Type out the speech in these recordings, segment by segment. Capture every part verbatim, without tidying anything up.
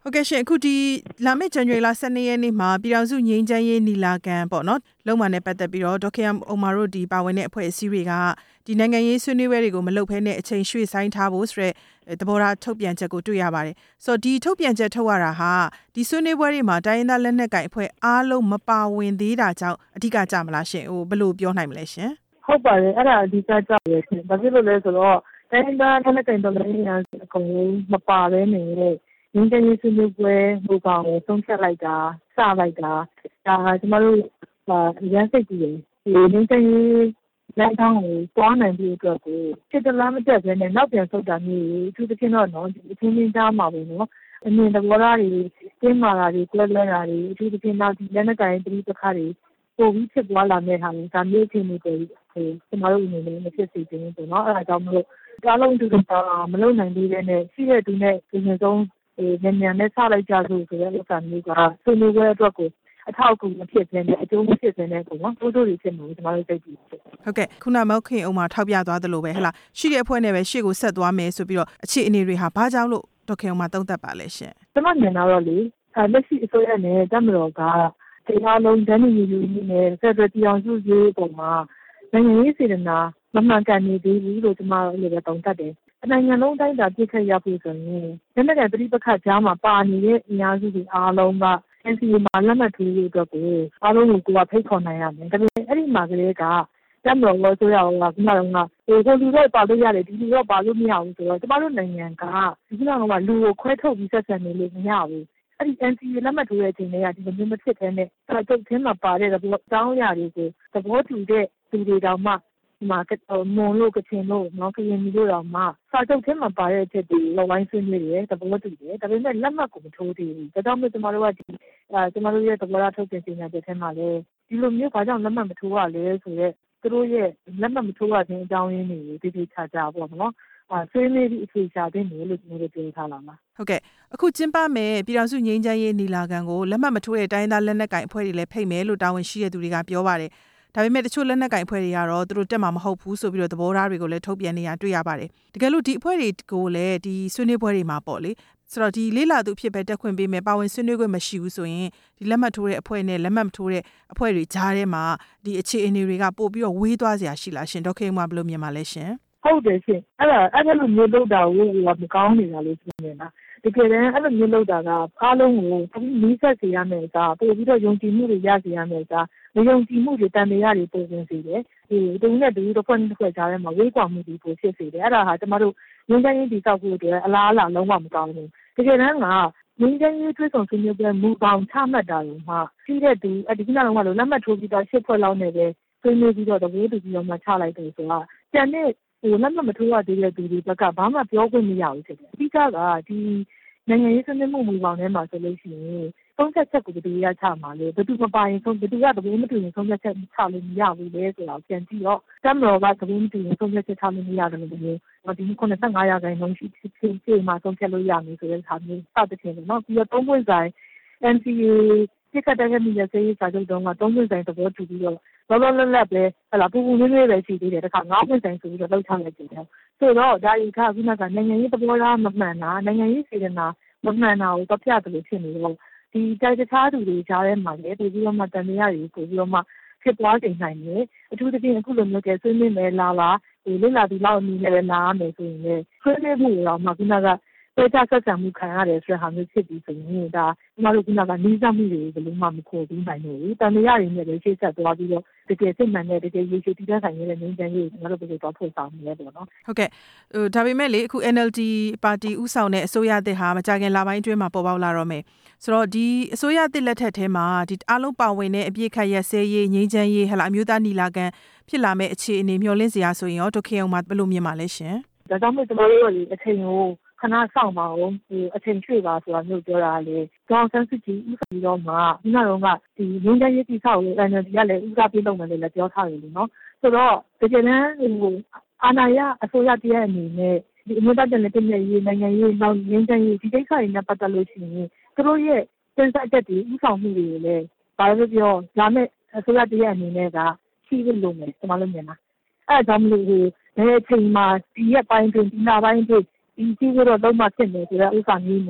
ဟုတ်ကဲ့ရှင်အခုဒီလာမယ့်ဇန်နဝါရီလဆယ်နှစ်ရက်နေ့မှာပြည်ထောင်စုငြိမ်းချမ်းရေးနီလာခံပေါ့နော်လုံးဝနဲ့ပတ်သက်ပြီးတော့ဒေါက်တာအုံမာတို့ဒီပါဝင်တဲ့အဖွဲ့အစည်းတွေကဒီနိုင်ငံရေးဆွေးနွေးပွဲတွေကိုမလုပ်ဘဲနဲ့အချိန်ရွှေ့ဆိုင်းထားဖို့ဆိုတဲ့သဘောထားထုတ်ပြန်ချက်ကိုတွေ့ရပါတယ်ဆိုတော့ဒီထုတ်ပြန်ချက်ထုတ်ရတာဟာဒီဆွေးနွေးပွဲတွေမှာတိုင်းရင်းသားလက်နက်ကိုင်အဖွဲ့အားလုံးမပါဝင်သေးတာကြောင့်အဓိကကြမလားရှင်ဟိုဘယ်လိုပြောနိုင်မလဲရှင်ဟုတ်ပါတယ်အဲ့ဒါအဓိကကြရရှင်ဘာဖြစ်လို့လဲဆိုတော့တိုင်းရင်းသားလက်နက်ကိုင်တော်လှန်ရေးအကုန်လုံးမပါဘဲနဲ့ငင်းချင်းဆွေးနွေးပွဲဟိုကောင်ကိုသုံးဖြတ်လိုက်တာစလိုက်တာဒါကျမတို့ရန်စိတ်ကြီးတယ်ဒီငင်းချင်းလမ်းကြောင်းကိုတွားနိုင်ပြီးအတွက်ကိုစစ်တလားမတက်ဘဲနဲ့နောက်ပြန်ဆုတ်တာမျိုးအထူးသဖြင့်တော့နော်ဒီအချင်းချင်းကြားမှာပဲနော်အမြင်တဘောသားတွေကျင်းမာတာတွေကွဲလွဲတာတွေအထူးသဖြင့်တော့ဒီလက်နက်ကိုင်ပြည်ပခါတွေပိုပြီးဖြစ်သွားလာတဲ့ဟာတွေဒါမျိုးချင်းတွေဟိုကျမတို့အနေနဲ့မဖြစ်စေချင်ဘူးပေါ့နော်အဲ့ဒါကြောင့်မလို့အားလုံးတူတူမလုပ်နိုင်သေးတဲ့နဲ့ရှိတဲ့သူနဲ့ဒီနေ့ဆုံးဉာဏ်ဉာဏ်နဲ့စလိုက်ကြလို့ဆိုတဲ့ဥစ္စာမျိုးကဆွေးနွေးပွဲအတွက်ကိုအထောက်အကူမဖြစ်ဘဲနဲ့အကျိုးမဖြစ်ဘဲနဲ့ပေါ့နော်တိုးတိုးတွေဖြစ်နေကျွန်တော်တို့သိပြီဟုတ်ကဲ့ခုနမောက်ခင်အောင်မှာထောက်ပြသွားသလိုပဲဟဲ့လားရှိတဲ့အဖွဲ့နဲ့ပဲရှေ့ကိုဆက်သွားမယ်ဆိုပြီးတော့အခြေအနေတွေဟာဘာကြောင့်လို့ဒေါက်ခင်အောင်မှာသုံးသပ်ပါလဲရှင်ကျွန်မမြင်တော့လေလက်ရှိအစိုးရနဲ့တမတော်ကတရားလုံးတန်းညီညီနဲ့ဖက်ဒရယ်ပြည်အောင်စုရေးပုံမှာနိုင်ငံရေးစေတနာမမှန်ကန်နေသေးဘူးလို့ကျွန်မလည်းပဲသုံးသပ်တယ်နိုင်ငံလုံးတိုင်းတာပြည့်ခက်ရဖို့ဆိုရင်လက်နက်ကိုင်ပြည်ပခါကြားမှာပါနေတဲ့အင်အားစုတွေအားလုံးက N C A မှာလက်မှတ်ထိုးဖို့အတွက်ကိုအားလုံးကိုကိုယ်ကဖိတ်ခေါ်နိုင်ရမယ်ဒါပေမဲ့အဲ့ဒီမှာကလေးကတမတော်လို့ဆိုရအောင်ကဒီမှာတော့ဟိုကိုလူတော့ပါလို့ရတယ်ဒီလူတော့ပါလို့မရဘူးဆိုတော့ကျမတို့နိုင်ငံကဒီကတော့ကလူကိုခွဲထုတ်ပြီးဆက်ဆံနေလို့မရဘူးအဲ့ဒီ N C A လက်မှတ်ထိုးတဲ့အချိန်တွေကဒီလိုမျိုးမဖြစ်တဲ့နဲ့အဲ့တော့ချင်းမှာပါတဲ့ဘောတောင်းရတွေကိုသဘောတူတဲ့သူတွေတောင်မှဒီမှာမွန်လို့ကချင်လို့နော်ကရင်မျိုးတော့မှစာချုပ်ထဲမှာပါတဲ့အချက်တွေလောက်ဝိုင်းဆွေးနွေးတယ်သဘောတူတယ်ဒါပေမဲ့လက်မှတ်ကိုမထိုးသေးဘူးဒါကြောင့်မို့ကျွန်တော်တို့ကဒီအဲကျွန်တော်တို့ရဲ့သဘောထားထုတ်ပြန်ကြေညာချက်ထဲမှာလည်းဒီလိုမျိုးဘာကြောင့်လက်မှတ်မထိုးရလဲဆိုတော့သူတို့ရဲ့လက်မှတ်မထိုးရခြင်းအကြောင်းရင်းတွေကိုတိတိကျကျပေါ့နော်အဲဆွေးနွေးပြီးအခြေချတဲ့နေလို့ကျွန်တော်တို့ပြောထားလာမှာဟုတ်ကဲ့အခုကျင်းပမယ်ပြည်ထောင်စုငြိမ်းချမ်းရေးနီလာခံကိုလက်မှတ်မထိုးတဲ့တိုင်းသားလက်နက်ကိုင်အဖွဲ့တွေလည်းဖိတ်မယ်လို့တာဝန်ရှိတဲ့သူတွေကပြောပါတယ်ဒါပေမဲ့တချို့လက်နက်ကိုင်အဖွဲ့တွေကတော့သူတို့တက်မှာမဟုတ်ဘူးဆိုပြီးတော့သဘောထားတွေကိုလည်းထုတ်ပြန်နေရတွေ့ရပါတယ်တကယ်လို့ဒီအဖွဲ့တွေကိုလည်းဒီဆွေးနွေးပွဲတွေမှာပေါ့လေဆိုတော့ဒီလေးလာသူဖြစ်ပဲတက်ခွင့်ပေးမယ်ပါဝင်ဆွေးနွေးခွင့်မရှိဘူးဆိုရင်ဒီလက်မှတ်ထိုးတဲ့အဖွဲ့နဲ့လက်မှတ်မထိုးတဲ့အဖွဲ့တွေကြားထဲမှာဒီအခြေအနေတွေကပို့ပြီးတော့ဝေးသွားစရာရှိလားရှင်ဒေါက်ခင်မဘယ်လိုမြင်ပါလဲရှင်ဟုတ်တယ်ရှင်အဲ့ဒါအဲ့လိုမျိုးလုပ်တာကိုမကောင်းနေတာလို့ပြောနေတာတကယ်တမ်းအဲ့လိုမျိုးလုပ်တာကအားလုံးကိုနီးစပ်စေရမယ်ကပို့ပြီးတော့ယုံကြည်မှုတွေရစေရမယ်ကမယုံကြည်မှုတွေတန်တရားတွေပုံစံစေတယ်ဒီတူနဲ့တူတစ်ခွက်တစ်ခွက်ကြားထဲမှာဝေးကွာမှုတွေပိုဖြစ်စေတယ်အဲ့ဒါဟာကျမတို့ငင်းတိုင်းဒီဆောက်ဖို့အတွက်အလားအလာလုံးဝမကောင်းဘူးတကယ်တမ်းကငင်းတိုင်းရေးထွေးဆောင်ဆွေးနွေးပွဲမူပေါင်းချမှတ်တာတွေမှာပြီးတဲ့သူအဒီကနေ့ကတော့လက်မှတ်ထိုးပြီးတော့ရှစ်ဖွဲ့လောက်နေပဲဆွေးနွေးပြီးတော့တကူတူပြီးတော့မှချလိုက်တယ်ဆိုတော့ကျန်တဲ့ဟိုလက်မှတ်မထိုးရသေးတဲ့သူတွေဘက်ကဘာမှပြောခွင့်မရဘူးဖြစ်တယ်အဓိကကဒီနိုင်ငံရေးဆွေးနွေးမှုမူပေါင်းထဲမှာဆိုလို့ရှိရင်သုံးချက်ချက်ကိုဘယ်သူရချမှာလဲဘယ်သူမပိုင်ဆုံးဘယ်သူကတကူမတူရင်သုံးချက်ချက်ချလို့မရဘူးလေဆိုတော့ပြန်ကြည့်တော့တမ်တော်ကတကူမတူရင်သုံးချက်ချက်ချလို့မရတယ်လို့မျိုးဒီခုနစ်ဆယ့်ငါးရာခိုင်နှုန်းရှိချင်းချင်းမှသုံးချက်လို့ရမယ်ဆိုတဲ့အခါမျိုးစသဖြင့်ပေါ့နော်ပြီးတော့သုံးပွင့်ဆိုင် N C A စစ်ကတဲ့မြစ်ရေးစာချုပ်တုန်းကသုံးပွင့်ဆိုင်သဘောတူပြီးတော့လောလောလတ်လတ်ပဲဟလာပူပူနွေးနွေးပဲရှိသေးတယ်တခါငါးပွင့်ဆိုင်ဆိုပြီးတော့လောက်ချလိုက်တယ်ဆိုတော့ဒါကြီးကခုနကနိုင်ငံရေးသဘောထားမမှန်တာနိုင်ငံရေးစေတနာမမှန်တာကိုတော့ပြတယ်လို့ဖြစ်နေတော့ဒီတိုက်တခြားသူတွေကြားထဲမှာလည်းပြီးတော့မှတန်တရားတွေပို့ပြီးတော့မှဖြစ်သွားနေနိုင်တယ်အထူးသဖြင့်အခုလိုမျိုးကဆွေးနွေးမယ်လာလာဒီလိလာဒီလောက်အနည်းနဲ့လာရမယ်ဆိုရင်လည်းဆွေးနွေးမှုတော့မှခုနကပေတာဆက်ဆံမှုခံရတယ်ဆိုတဲ့ဟာမျိုးဖြစ်ပြီးဆိုရင်ဒါကျမတို့ခုနကနီးစပ်မှုတွေဘယ်လိုမှမခေါ်ပြီးနိုင်ဘူးတန်တရားတွေနဲ့လည်းရှေ့ဆက်သွားပြီးတော့တကယ်စိတ်မှန်တဲ့တကယ်ရေရှည်တည်တဲ့ဆိုင်ရဲ့ငြိမ်းချမ်းရေးကိုကျမတို့ဘယ်လိုတော့ဖို့ဆောင်နေလဲပေါ့နော်ဟုတ်ကဲ့ဟိုဒါပေမဲ့လေအခု N L D ပါတီဥဆောင်တဲ့အစိုးရသစ်ဟာမကြခင်လပိုင်းအတွင်းမှာပေါ်ပေါက်လာတော့မယ်ဆိုတော့ဒီအစိုးရသစ်လက်ထက်ထဲမှာဒီအားလုံးပါဝင်တဲ့အပြည့်ခတ်ရက်စဲရေးငြိမ်းချမ်းရေးဟလာအမျိုးသားနီလာခံဖြစ်လာမဲ့အခြေအနေမျှော်လင့်စရာဆိုရင်ရောဒုက္ခအောင်မှာဘယ်လိုမြင်ပါလဲရှင်ဒါကြောင့်မို့ကျွန်တော်တို့ကအချိန်ကိုခဏဆောင်ပါအောင်ဒီအချိန်ရွှေ့ပါဆိုတာမျိုးပြောတာလေဒေါ်ဆန်းစုကြည်ဥဆောင်ပြီးတော့မှဒီကတော့ကဒီငင်းချမ်းရေးတိဆောက်ရေး N L D ကလည်းဥစားပြေးလုပ်မယ်လို့လည်းပြောထားတယ်လို့နော်ဆိုတော့တကယ်တမ်းဟိုအာဏာရအစိုးရတည်းအနေနဲ့ဒီအမျိုးသားပြည်နယ်ပြည်နယ်ရေးနိုင်ငံရေးနောက်ငင်းချမ်းရေးဒီကိစ္စတွေနဲ့ပတ်သက်လို့ရှိရင်သူတို့ရဲ့စင်ဆက်ချက်တွေဥဆောင်မှုတွေလည်းဘာလို့ပြောလာမဲ့အစိုးရတည်းအနေနဲ့ကရှိလို့မယ်ကျွန်တော်လည်းမြင်တာအဲဒါကြောင့်မလို့ဒီအချိန်မှာဒီရက်ပိုင်းတွင်ဒီလပိုင်းတွင်ဒီကြီးကတော့လုံးဝဖြစ်နေဆိုတဲ့ဥစ္စာမျိုးနဲ့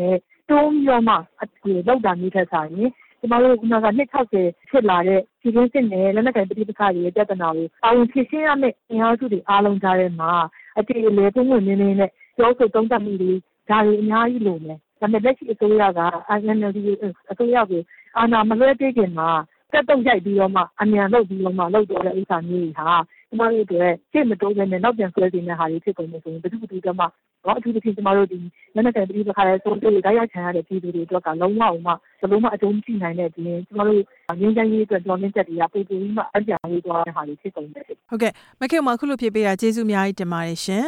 တွန်းပြီးတော့မှလောက်တာမျိုးထက်ဆိုင်ရင်ကျမတို့ကနှစ်၆၀ဖြစ်လာတဲ့ပြည်တွင်းစစ်နဲ့လက်နက်ကိုင်ပဋိပက္ခတွေရဲ့ပြဿနာကိုအဝင်ဖြေရှင်းရမယ့်အင်အားစုတွေအားလုံးကြားထဲမှာအတေအလဲပုံမှန်နည်းနည်းနဲ့ပြောဆိုသုံးသပ်မှုတွေဒါတွေအများကြီးလိုမယ်။ဒါပေမဲ့လက်ရှိအစိုးရက N L D အစိုးရကိုအာဏာမလွှဲပေးခင်မှာတက်တုံရိုက်ပြီးတော့မှအမြန်လုပ်ပြီးတော့မှလုပ်တော့တဲ့ဥစ္စာမျိုးတွေဟာကျမတို့အတွက်ရှေ့မတိုးဘဲနဲ့နောက်ပြန်ဆွဲတင်တဲ့ဟာတွေဖြစ်ကုန်နေဆိုရင်ဘယ်သူဘယ်သူကမှတော့အထူးသဖြင့်ကျမတို့ဒီလက်နက်ကိုင်ပဋိပက္ခရဲ့ဆုံးဖြတ်တိုက်ရိုက်ခံရတဲ့ပြည်သူတွေအတွက်ကလုံးဝအောင်မှဘယ်လိုမှအကျုံးမရှိနိုင်တဲ့ပြင်ကျမတို့ငင်းချမ်းရေးအတွက်ကြောင်းလင်းချက်တွေကပို့ပို့ပြီးမှအကြံပေးသွားတဲ့ဟာတွေဖြစ်ကုန်တယ်ဟုတ်ကဲ့မခင်မအခုလိုဖြစ်ပေးတာကျေးဇူးအများကြီးတင်ပါတယ်ရှင်